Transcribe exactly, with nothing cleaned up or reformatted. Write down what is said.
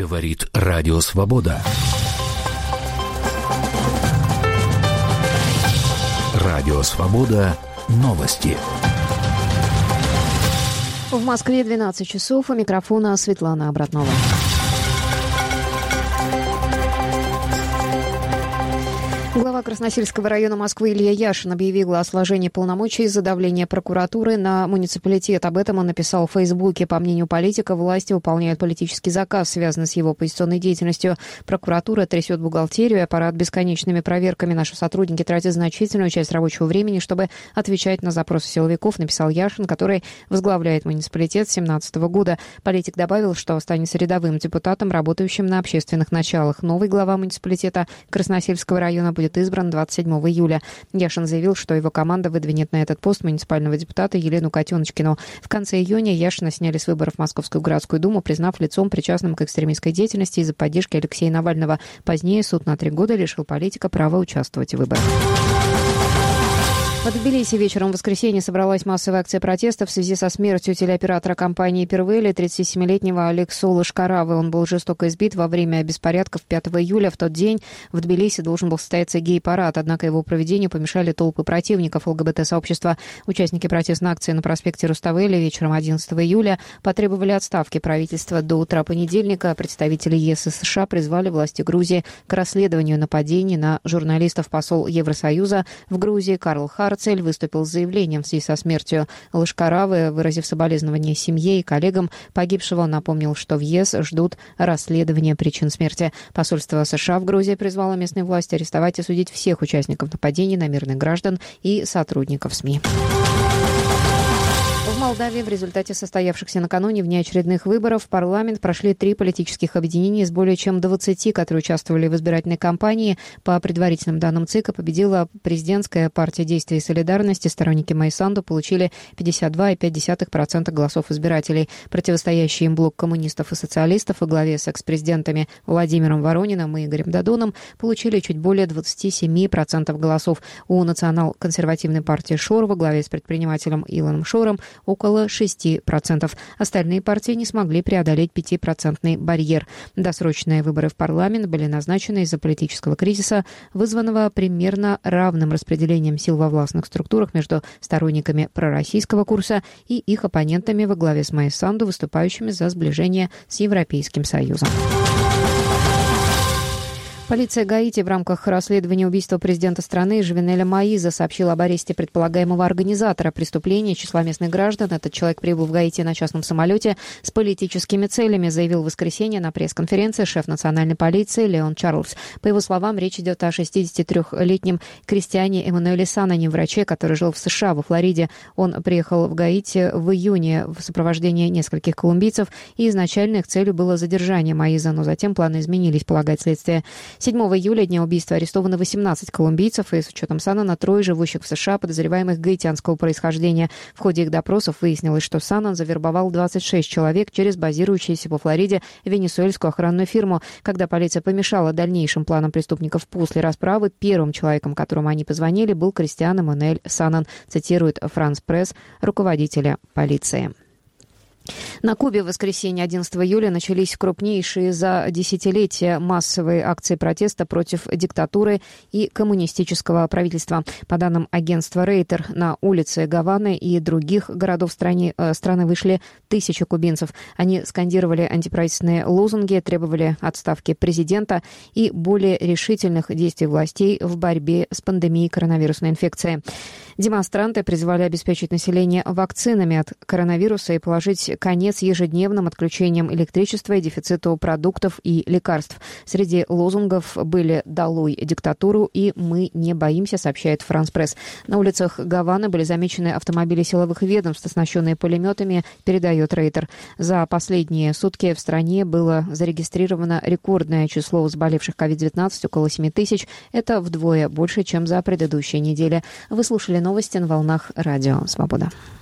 Говорит Радио Свобода. Радио Свобода. Новости. В Москве двенадцать часов. У микрофона Светлана Обратнова. Глава Красносельского района Москвы Илья Яшин объявил о сложении полномочий из-за давления прокуратуры на муниципалитет. Об этом он написал в Фейсбуке. По мнению политика, власти выполняют политический заказ, связанный с его оппозиционной деятельностью. Прокуратура трясет бухгалтерию, аппарат бесконечными проверками. Наши сотрудники тратят значительную часть рабочего времени, чтобы отвечать на запросы силовиков, написал Яшин, который возглавляет муниципалитет с две тысячи семнадцатого года. Политик добавил, что останется рядовым депутатом, работающим на общественных началах. Новый глава муниципалитета Красносельского района будет избран двадцать седьмого июля. Яшин заявил, что его команда выдвинет на этот пост муниципального депутата Елену Котеночкину. В конце июня Яшина сняли с выборов в Московскую городскую думу, признав лицом, причастным к экстремистской деятельности из-за поддержки Алексея Навального. Позднее суд на три года лишил политика права участвовать в выборах. В Тбилиси вечером в воскресенье собралась массовая акция протеста в связи со смертью телеоператора компании «Первели» тридцатисемилетнего Алексу Лышкаравы. Он был жестоко избит во время беспорядков пятого июля. В тот день в Тбилиси должен был состояться гей-парад, однако его проведению помешали толпы противников ЛГБТ-сообщества. Участники протестной акции на проспекте Руставели вечером одиннадцатого июля потребовали отставки правительства. До утра понедельника представители ЕС и США призвали власти Грузии к расследованию нападений на журналистов. Посол Евросоюза в Грузии Карл Харцель выступил с заявлением в связи со смертью Лышкаравы, выразив соболезнования семье и коллегам погибшего. Он напомнил, что в ЕС ждут расследования причин смерти. Посольство США в Грузии призвало местные власти арестовать и судить всех участников нападений на мирных граждан и сотрудников СМИ. В Молдавии в результате состоявшихся накануне внеочередных выборов в парламент прошли три политических объединения из более чем двадцати, которые участвовали в избирательной кампании. По предварительным данным ЦИКа победила президентская партия «Действия и солидарности». Сторонники Майи Санду получили пятьдесят два и пять десятых процента голосов избирателей. Противостоящий им блок коммунистов и социалистов во главе с экс-президентами Владимиром Ворониным и Игорем Додоном получили чуть более двадцать семь процентов голосов. У национал-консервативной партии Шор во главе с предпринимателем Илоном Шором около шести процентов. Остальные партии не смогли преодолеть пятипроцентный барьер. Досрочные выборы в парламент были назначены из-за политического кризиса, вызванного примерно равным распределением сил во властных структурах между сторонниками пророссийского курса и их оппонентами во главе с Майи Санду, выступающими за сближение с Европейским Союзом. Полиция Гаити в рамках расследования убийства президента страны Жувенеля Моиза сообщила об аресте предполагаемого организатора преступления числа местных граждан. Этот человек прибыл в Гаити на частном самолете с политическими целями, заявил в воскресенье на пресс-конференции шеф национальной полиции Леон Чарльз. По его словам, речь идет о шестидесятитрёхлетнем крестьяне Эммануэле Санане, враче, который жил в США, во Флориде. Он приехал в Гаити в июне в сопровождении нескольких колумбийцев, и изначально их целью было задержание Моиза, но затем планы изменились, полагает следствие. седьмого июля, дня убийства, арестовано восемнадцать колумбийцев, и с учетом Санана трое живущих в США, подозреваемых гаитянского происхождения. В ходе их допросов выяснилось, что Санан завербовал двадцать шесть человек через базирующуюся во Флориде венесуэльскую охранную фирму. Когда полиция помешала дальнейшим планам преступников после расправы, первым человеком, которому они позвонили, был Кристиан Эммануэль Санан, цитирует Франс Пресс, руководителя полиции. На Кубе в воскресенье одиннадцатого июля начались крупнейшие за десятилетия массовые акции протеста против диктатуры и коммунистического правительства. По данным агентства Рейтер, на улицы Гаваны и других городов страны, э, страны вышли тысячи кубинцев. Они скандировали антиправительственные лозунги, требовали отставки президента и более решительных действий властей в борьбе с пандемией коронавирусной инфекции. Демонстранты призвали обеспечить население вакцинами от коронавируса и положить конец ежедневным отключениям электричества и дефициту продуктов и лекарств. Среди лозунгов были «Долой диктатуру» и «Мы не боимся», сообщает Франс Пресс. На улицах Гаваны были замечены автомобили силовых ведомств, оснащенные пулеметами, передает Рейтер. За последние сутки в стране было зарегистрировано рекордное число заболевших ковид девятнадцать, около семи тысяч. Это вдвое больше, чем за предыдущие недели. Вы слушали новости на волнах Радио Свобода.